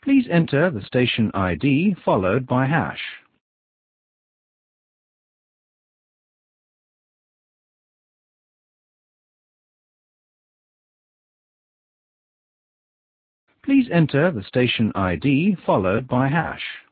Please enter the station ID followed by hash. Please enter the station ID followed by hash.